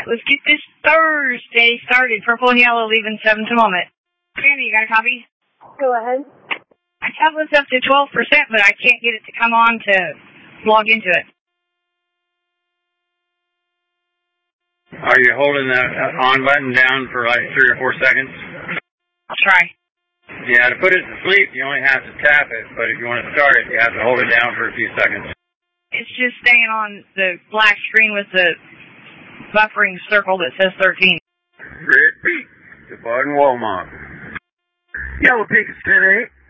Let's get this Thursday started. Purple and yellow leaving 7 to moment. Sandy, you got a copy? Go ahead. My tablet's up to 12%, but I can't get it to come on to log into it. Are you holding that on button down for like 3 or 4 seconds? I'll try. Yeah, to put it to sleep, you only have to tap it, but if you want to start it, you have to hold it down for a few seconds. It's just staying on the black screen with the buffering circle that says 13. Red Pete, the Biden Walmart. Yellow Pig is 10-8.